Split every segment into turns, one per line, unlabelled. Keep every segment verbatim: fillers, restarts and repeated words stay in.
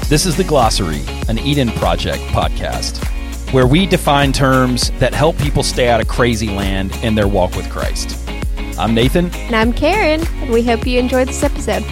This is The Glossary, an Eden Project podcast, where we define terms that help people stay out of crazy land in their walk with Christ. I'm Nathan.
And I'm Karen, and we hope you enjoyed this episode.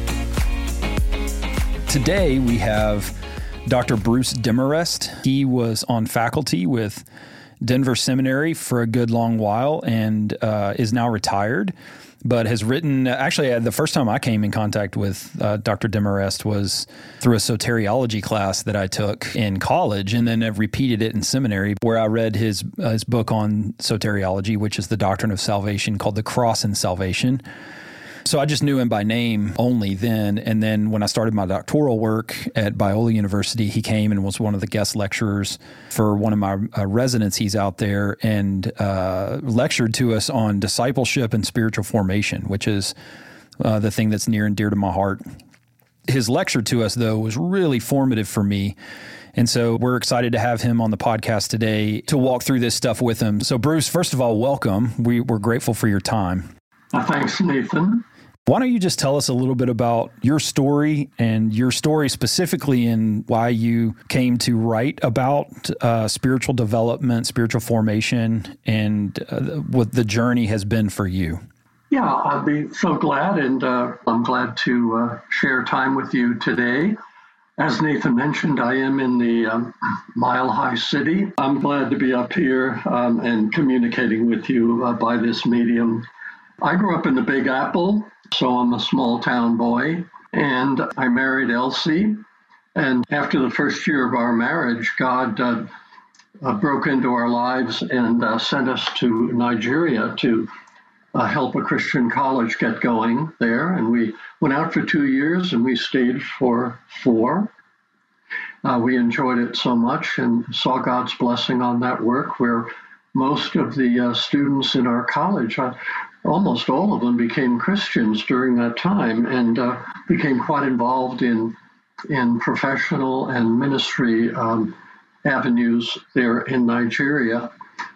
Today we have Doctor Bruce Demarest. He was on faculty with Denver Seminary for a good long while and uh, is now retired, but has written, actually uh, the first time I came in contact with uh, Doctor Demarest was through a soteriology class that I took in college, and then I've repeated it in seminary where I read his, uh, his book on soteriology, which is the doctrine of salvation, called The Cross and Salvation. So I just knew him by name only then. And then when I started my doctoral work at Biola University, he came and was one of the guest lecturers for one of my uh, residencies out there and uh, lectured to us on discipleship and spiritual formation, which is uh, the thing that's near and dear to my heart. His lecture to us, though, was really formative for me. And so we're excited to have him on the podcast today to walk through this stuff with him. So Bruce, first of all, welcome. We, we're grateful for your time.
Uh, thanks, Nathan.
Why don't you just tell us a little bit about your story and your story specifically in why you came to write about uh, spiritual development, spiritual formation, and uh, what the journey has been for you?
Yeah, I'll be so glad, and uh, I'm glad to uh, share time with you today. As Nathan mentioned, I am in the um, Mile High City. I'm glad to be up here um, and communicating with you uh, by this medium. I grew up in the Big Apple, so I'm a small town boy, and I married Elsie. And after the first year of our marriage, God uh, uh, broke into our lives and uh, sent us to Nigeria to uh, help a Christian college get going there. And we went out for two years and we stayed for four. Uh, we enjoyed it so much and saw God's blessing on that work, where most of the uh, students in our college, uh, almost all of them, became Christians during that time and uh, became quite involved in in professional and ministry um, avenues there in Nigeria.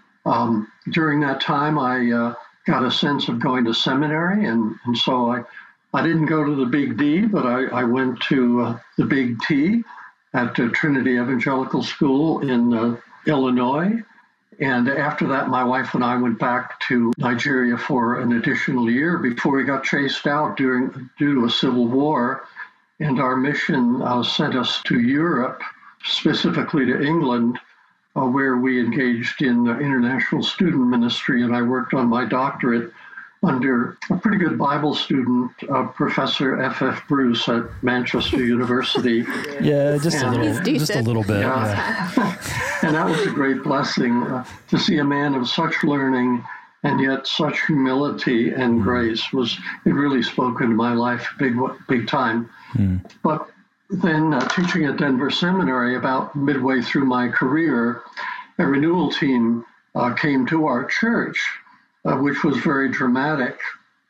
Um, during that time, I uh, got a sense of going to seminary, and, and so I, I didn't go to the Big D, but I, I went to uh, the Big T at uh, Trinity Evangelical School in uh, Illinois. And after that, my wife and I went back to Nigeria for an additional year before we got chased out during, due to a civil war. And our mission uh, sent us to Europe, specifically to England, uh, where we engaged in uh, international student ministry. And I worked on my doctorate under a pretty good Bible student, uh, Professor F F Bruce at Manchester University.
Yeah, just
and,
a little, just a little bit.
Yeah. Yeah. And that was a great blessing uh, to see a man of such learning and yet such humility and grace. Was it really spoke into my life big, big time. Mm. But then uh, teaching at Denver Seminary, about midway through my career, a renewal team uh, came to our church, uh, which was very dramatic.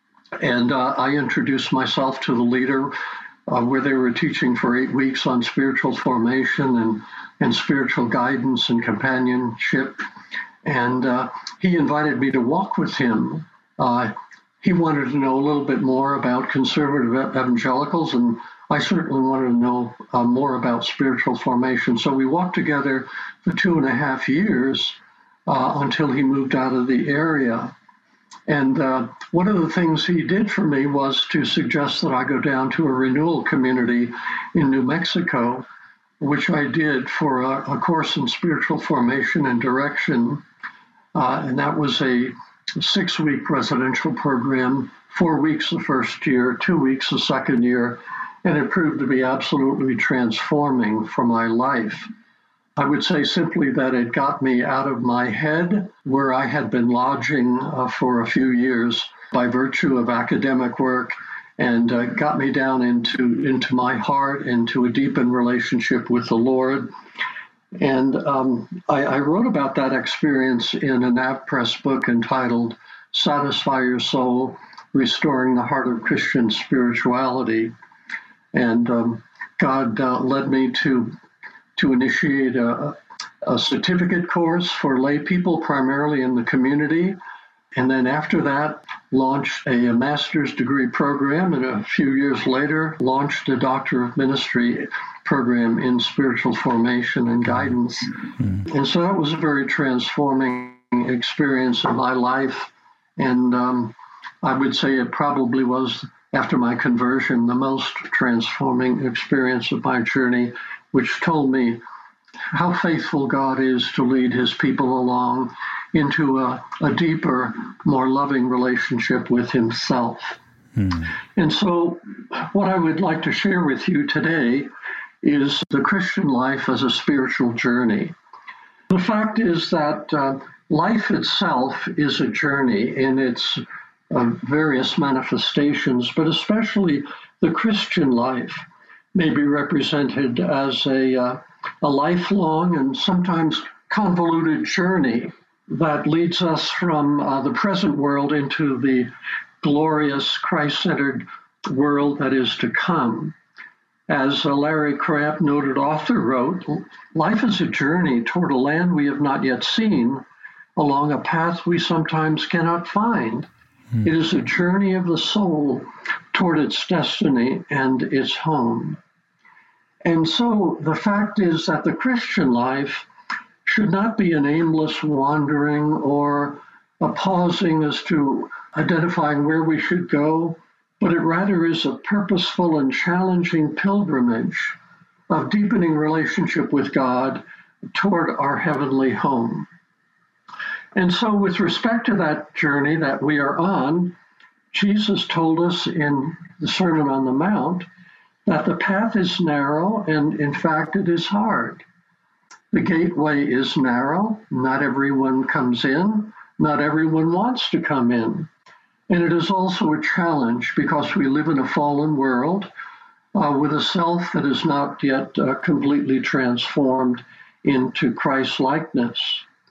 And uh, I introduced myself to the leader, uh, where they were teaching for eight weeks on spiritual formation and and spiritual guidance and companionship. And uh, he invited me to walk with him. Uh, he wanted to know a little bit more about conservative evangelicals, and I certainly wanted to know uh, more about spiritual formation. So we walked together for two and a half years uh, until he moved out of the area. And uh, one of the things he did for me was to suggest that I go down to a renewal community in New Mexico, which I did for a, a course in spiritual formation and direction. Uh, and that was a six-week residential program, four weeks the first year, two weeks the second year, and it proved to be absolutely transforming for my life. I would say simply that it got me out of my head, where I had been lodging uh, for a few years by virtue of academic work, and uh, got me down into, into my heart, into a deepened relationship with the Lord. And um, I, I wrote about that experience in a N A V Press book entitled Satisfy Your Soul, Restoring the Heart of Christian Spirituality. And um, God uh, led me to, to initiate a, a certificate course for lay people, primarily in the community. And then after that, launched a, a master's degree program, and a few years later, launched a Doctor of Ministry program in spiritual formation and guidance. Mm-hmm. And so that was a very transforming experience of my life. And um, I would say it probably was, after my conversion, the most transforming experience of my journey, which told me how faithful God is to lead his people along into a, a deeper, more loving relationship with himself. Hmm. And so what I would like to share with you today is the Christian life as a spiritual journey. The fact is that uh, life itself is a journey in its uh, various manifestations, but especially the Christian life may be represented as a, uh, a lifelong and sometimes convoluted journey that leads us from uh, the present world into the glorious Christ-centered world that is to come. As uh, Larry Crabb, noted author, wrote, life is a journey toward a land we have not yet seen, along a path we sometimes cannot find. Hmm. It is a journey of the soul toward its destiny and its home. And so the fact is that the Christian life should not be an aimless wandering or a pausing as to identifying where we should go, but it rather is a purposeful and challenging pilgrimage of deepening relationship with God toward our heavenly home. And so with respect to that journey that we are on, Jesus told us in the Sermon on the Mount that the path is narrow and, in fact, it is hard. The gateway is narrow. Not everyone comes in. Not everyone wants to come in. And it is also a challenge because we live in a fallen world uh, with a self that is not yet uh, completely transformed into Christ-likeness.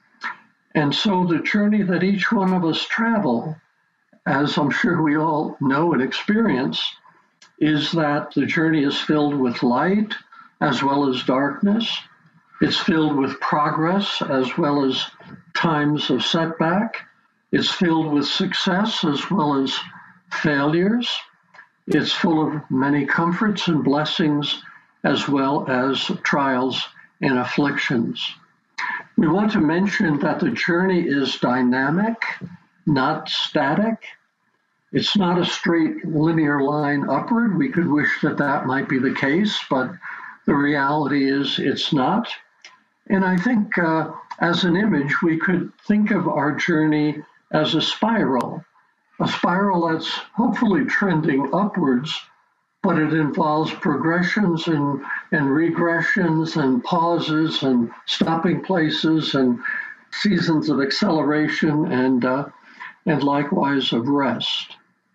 And so the journey that each one of us travel, as I'm sure we all know and experience, is that the journey is filled with light as well as darkness. It's filled with progress as well as times of setback. It's filled with success as well as failures. It's full of many comforts and blessings as well as trials and afflictions. We want to mention that the journey is dynamic, not static. It's not a straight linear line upward. We could wish that that might be the case, but the reality is it's not. And I think uh, as an image, we could think of our journey as a spiral, a spiral that's hopefully trending upwards, but it involves progressions and, and regressions and pauses and stopping places and seasons of acceleration and, uh, and likewise of rest.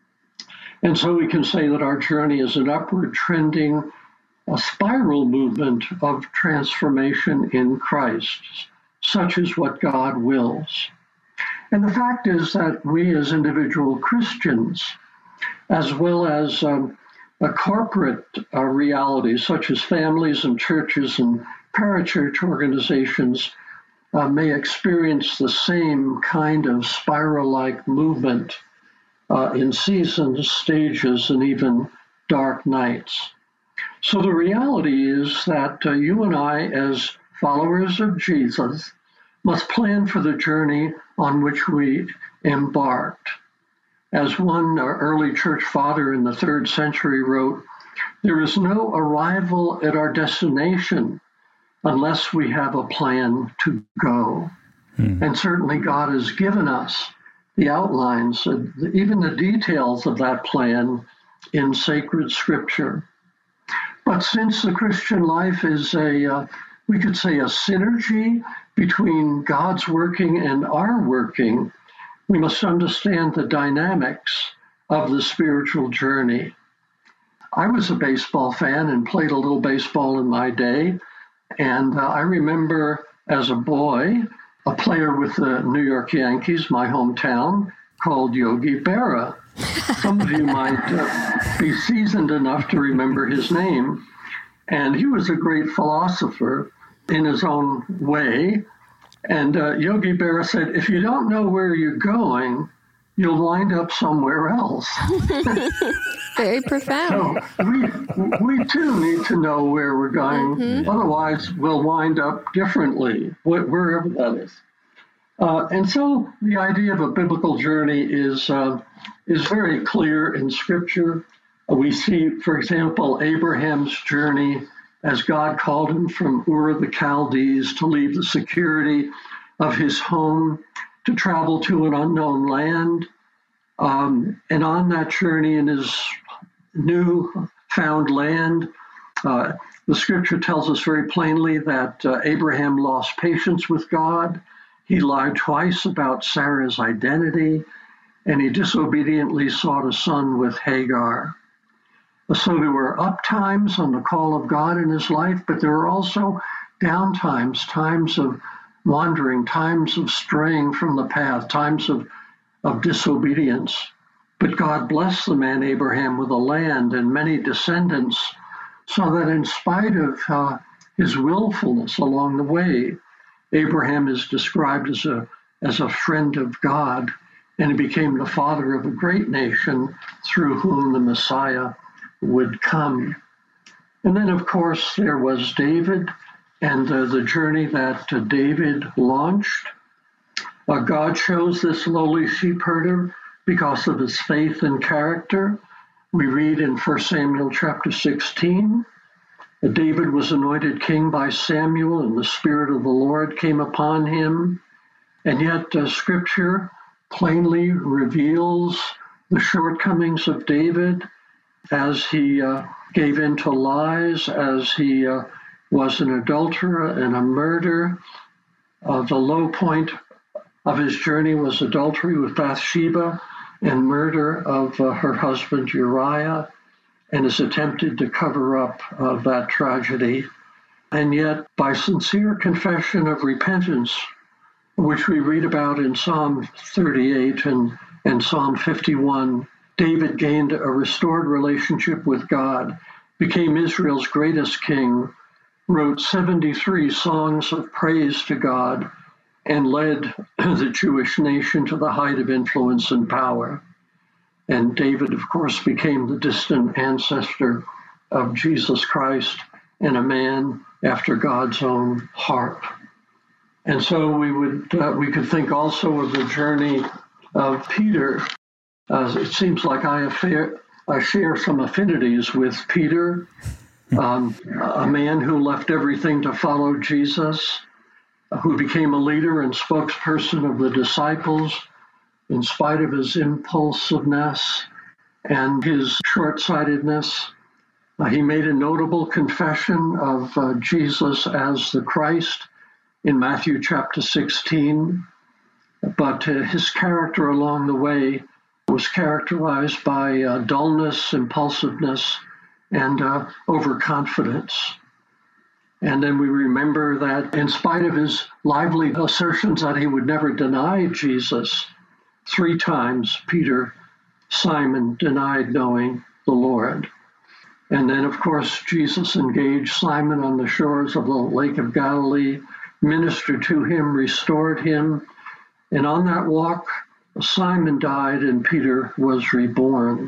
And so we can say that our journey is an upward trending, a spiral movement of transformation in Christ, such is what God wills. And the fact is that we as individual Christians, as well as um, a corporate uh, reality, such as families and churches and parachurch organizations, uh, may experience the same kind of spiral-like movement uh, in seasons, stages, and even dark nights. So the reality is that uh, you and I, as followers of Jesus, must plan for the journey on which we embarked. As one uh, early church father in the third century wrote, there is no arrival at our destination unless we have a plan to go. Hmm. And certainly God has given us the outlines, uh, even the details of that plan in sacred scripture. But since the Christian life is a, uh, we could say, a synergy between God's working and our working, we must understand the dynamics of the spiritual journey. I was a baseball fan and played a little baseball in my day. And uh, I remember as a boy, a player with the New York Yankees, my hometown, called Yogi Berra. Some of you might uh, be seasoned enough to remember his name. And he was a great philosopher in his own way. And uh, Yogi Berra said, if you don't know where you're going, you'll wind up somewhere else.
Very profound.
So we, we too need to know where we're going. Mm-hmm. Otherwise, we'll wind up differently, wherever that is. Uh, and so the idea of a biblical journey is, uh, is very clear in Scripture. Uh, we see, for example, Abraham's journey as God called him from Ur of the Chaldees to leave the security of his home to travel to an unknown land. Um, and on that journey in his new found land, uh, the Scripture tells us very plainly that uh, Abraham lost patience with God. He lied twice about Sarah's identity, and he disobediently sought a son with Hagar. So there were up times on the call of God in his life, but there were also down times, times of wandering, times of straying from the path, times of, of disobedience. But God blessed the man Abraham with a land and many descendants, so that in spite of uh, his willfulness along the way, Abraham is described as a, as a friend of God, and he became the father of a great nation through whom the Messiah would come. And then, of course, there was David and uh, the journey that uh, David launched. Uh, God chose this lowly sheep herder because of his faith and character. We read in First Samuel chapter sixteen, that David was anointed king by Samuel, and the Spirit of the Lord came upon him. And yet uh, Scripture plainly reveals the shortcomings of David as he uh, gave in to lies, as he uh, was an adulterer and a murderer. Uh, the low point of his journey was adultery with Bathsheba and murder of uh, her husband Uriah, and has attempted to cover up uh, that tragedy. And yet, by sincere confession of repentance, which we read about in Psalm thirty-eight and, and Psalm fifty-one, David gained a restored relationship with God, became Israel's greatest king, wrote seventy-three songs of praise to God, and led the Jewish nation to the height of influence and power. And David, of course, became the distant ancestor of Jesus Christ and a man after God's own heart. And so we would uh, we could think also of the journey of Peter. Uh, it seems like I, affair, I share some affinities with Peter, um, a man who left everything to follow Jesus, who became a leader and spokesperson of the disciples in spite of his impulsiveness and his short-sightedness. Uh, he made a notable confession of uh, Jesus as the Christ in Matthew chapter sixteen, but uh, his character along the way was characterized by uh, dullness, impulsiveness, and uh, overconfidence. And then we remember that in spite of his lively assertions that he would never deny Jesus, three times Peter, Simon, denied knowing the Lord. And then, of course, Jesus engaged Simon on the shores of the Lake of Galilee, ministered to him, restored him. And on that walk, Simon died and Peter was reborn.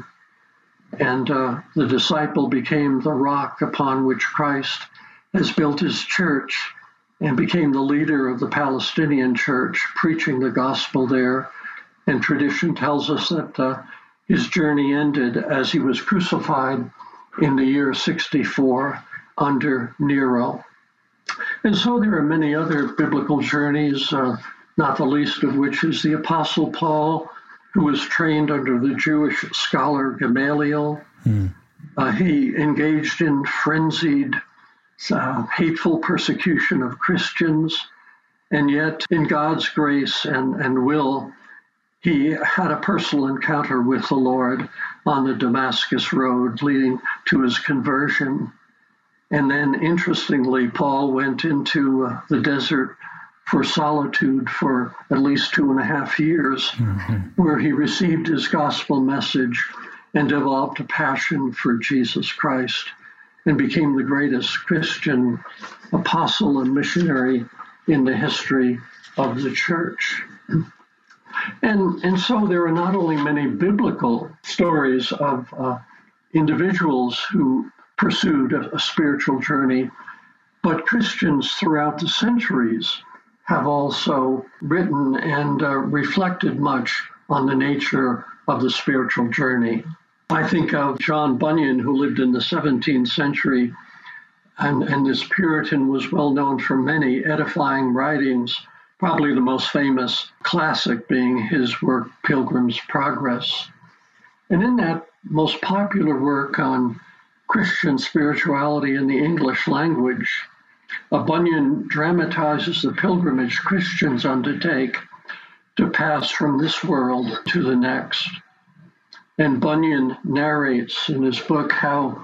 And uh, the disciple became the rock upon which Christ has built his church and became the leader of the Palestinian church, preaching the gospel there. And tradition tells us that uh, his journey ended as he was crucified in the year sixty-four under Nero. And so there are many other biblical journeys, uh, not the least of which is the Apostle Paul, who was trained under the Jewish scholar Gamaliel. Mm. Uh, he engaged in frenzied, uh, hateful persecution of Christians, and yet in God's grace and, and will, he had a personal encounter with the Lord on the Damascus Road, leading to his conversion. And then, interestingly, Paul went into uh, the desert for solitude for at least two and a half years, mm-hmm. where he received his gospel message and developed a passion for Jesus Christ and became the greatest Christian apostle and missionary in the history of the church. And, and so there are not only many biblical stories of uh, individuals who pursued a, a spiritual journey, but Christians throughout the centuries have also written and uh, reflected much on the nature of the spiritual journey. I think of John Bunyan, who lived in the seventeenth century, and, and this Puritan was well known for many edifying writings, probably the most famous classic being his work, Pilgrim's Progress. And in that most popular work on Christian spirituality in the English language, uh, Bunyan dramatizes the pilgrimage Christians undertake to pass from this world to the next. And Bunyan narrates in his book how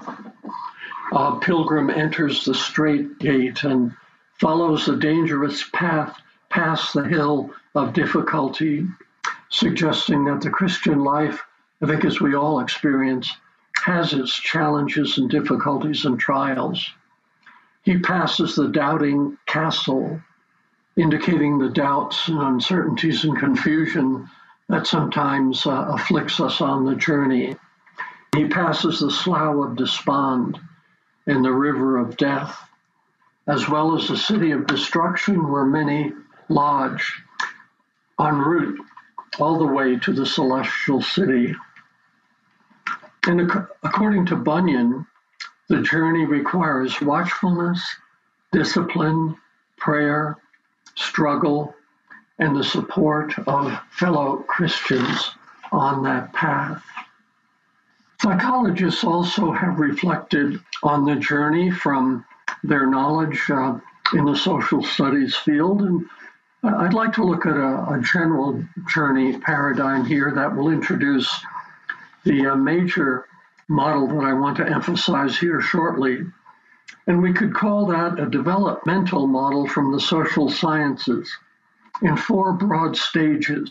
a pilgrim enters the strait gate and follows a dangerous path past the hill of difficulty, suggesting that the Christian life, I think as we all experience, has its challenges and difficulties and trials. He passes the doubting castle, indicating the doubts and uncertainties and confusion that sometimes uh, afflicts us on the journey. He passes the slough of despond and the river of death, as well as the city of destruction where many lodge, en route all the way to the celestial city. And ac- according to Bunyan, the journey requires watchfulness, discipline, prayer, struggle, and the support of fellow Christians on that path. Psychologists also have reflected on the journey from their knowledge uh, in the social studies field. And I'd like to look at a, a general journey paradigm here that will introduce the uh, major model that I want to emphasize here shortly. And we could call that a developmental model from the social sciences in four broad stages.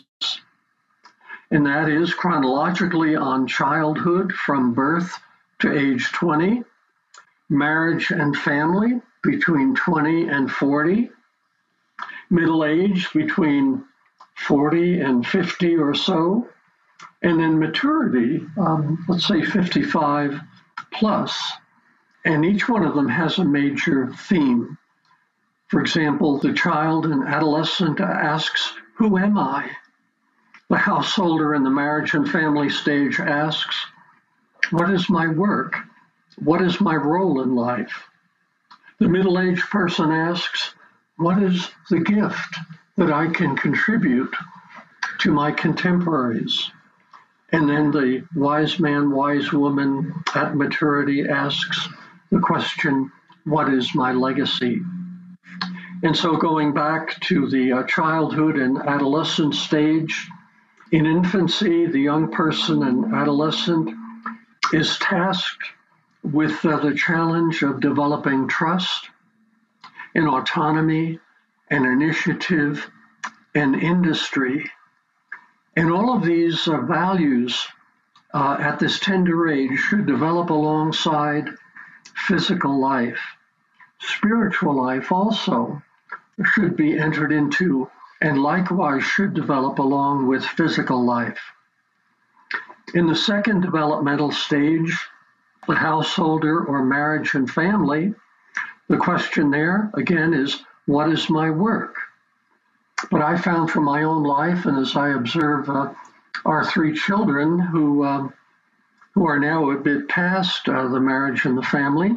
And that is chronologically on childhood from birth to age twenty, marriage and family between twenty and forty, middle age between forty and fifty or so, and then maturity, um, let's say fifty-five plus. And each one of them has a major theme. For example, the child and adolescent asks, "Who am I?" The householder in the marriage and family stage asks, "What is my work? What is my role in life?" The middle-aged person asks, "What is the gift that I can contribute to my contemporaries?" And then the wise man, wise woman at maturity asks the question, "What is my legacy?" And so going back to the uh, childhood and adolescent stage, in infancy, the young person and adolescent is tasked with uh, the challenge of developing trust and autonomy and initiative and industry. And all of these uh, values uh, at this tender age should develop alongside physical life. Spiritual life also should be entered into and likewise should develop along with physical life. In the second developmental stage, the householder or marriage and family, the question there, again, is, what is my work? But I found from my own life, and as I observe uh, our three children who, uh, who are now a bit past uh, the marriage and the family,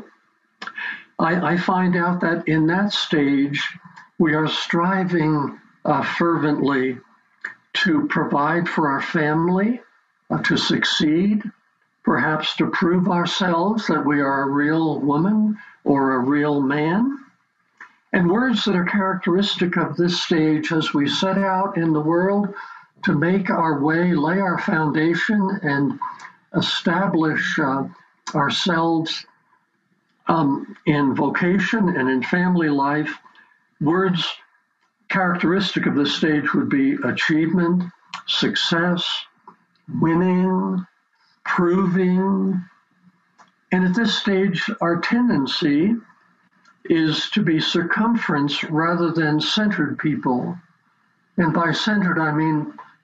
I, I find out that in that stage, we are striving uh, fervently to provide for our family, uh, to succeed, perhaps to prove ourselves that we are a real woman or a real man. And words that are characteristic of this stage as we set out in the world to make our way, lay our foundation, and establish uh, ourselves um, in vocation and in family life. Words characteristic of this stage would be achievement, success, winning, proving. And at this stage, our tendency is to be circumference rather than centered people. And by centered, I mean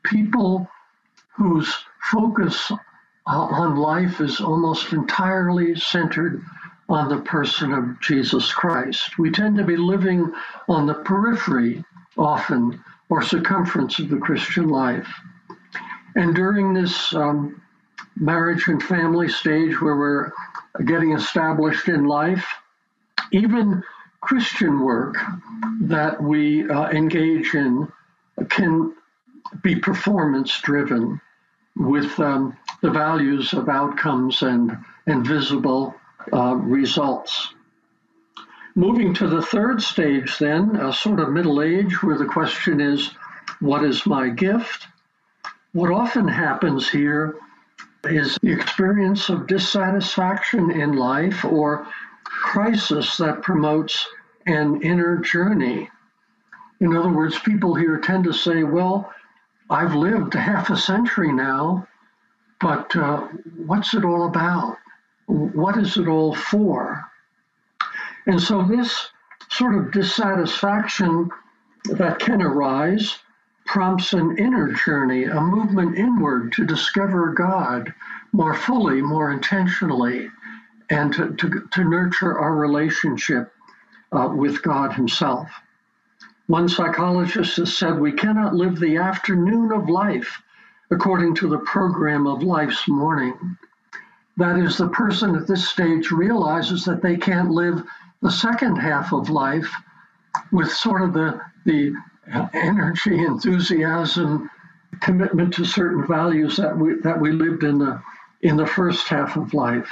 people whose focus uh, on life is almost entirely centered on the person of Jesus Christ. We tend to be living on the periphery often, or circumference of the Christian life. And during this um, marriage and family stage where we're getting established in life, even Christian work that we uh, engage in can be performance-driven with um, the values of outcomes and, and visible uh, results. Moving to the third stage then, a sort of middle age, where the question is, what is my gift? What often happens here is the experience of dissatisfaction in life or crisis that promotes an inner journey. In other words, people here tend to say, well, I've lived half a century now, but uh, what's it all about? What is it all for? And so this sort of dissatisfaction that can arise prompts an inner journey, a movement inward to discover God more fully, more intentionally, and to, to, to nurture our relationship uh, with God himself. One psychologist has said, we cannot live the afternoon of life according to the program of life's morning. That is, the person at this stage realizes that they can't live the second half of life with sort of the, the energy, enthusiasm, commitment to certain values that we that we lived in the in the first half of life.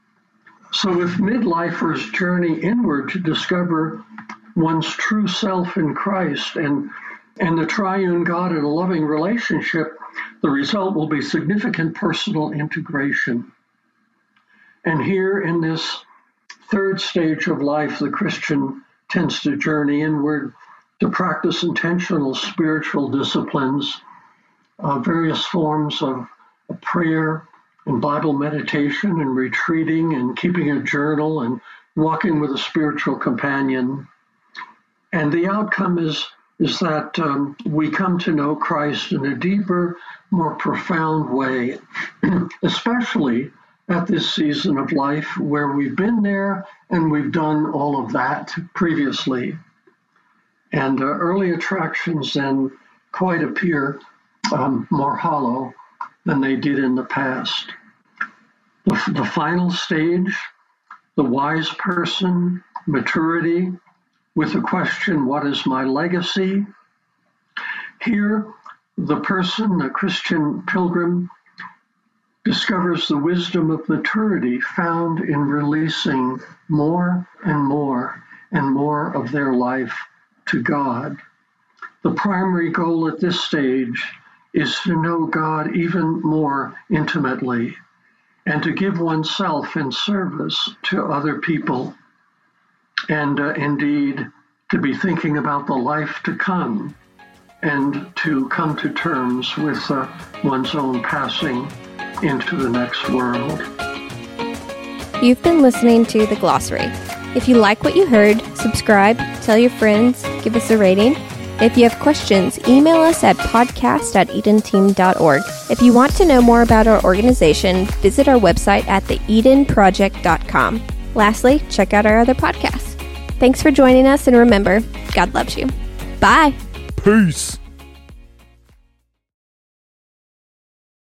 So if midlifers journey inward to discover one's true self in Christ and and the triune God in a loving relationship, the result will be significant personal integration. And here in this third stage of life, the Christian tends to journey inward to practice intentional spiritual disciplines, uh, various forms of, of prayer and Bible meditation and retreating and keeping a journal and walking with a spiritual companion. And the outcome is, is that um, we come to know Christ in a deeper, more profound way, especially at this season of life where we've been there and we've done all of that previously. And uh, early attractions then quite appear um, more hollow than they did in the past. The, the final stage, the wise person, maturity, with the question, what is my legacy? Here, the person, the Christian pilgrim, discovers the wisdom of maturity found in releasing more and more and more of their life to God. The primary goal at this stage is to know God even more intimately and to give oneself in service to other people, and uh, indeed to be thinking about the life to come and to come to terms with uh, one's own passing into the next world.
You've been listening to The Glossary. If you like what you heard, subscribe, tell your friends, give us a rating. If you have questions, email us at podcast at eden team dot org. If you want to know more about our organization, visit our website at the eden project dot com. Lastly, check out our other podcasts. Thanks for joining us, and remember, God loves you. Bye.
Peace.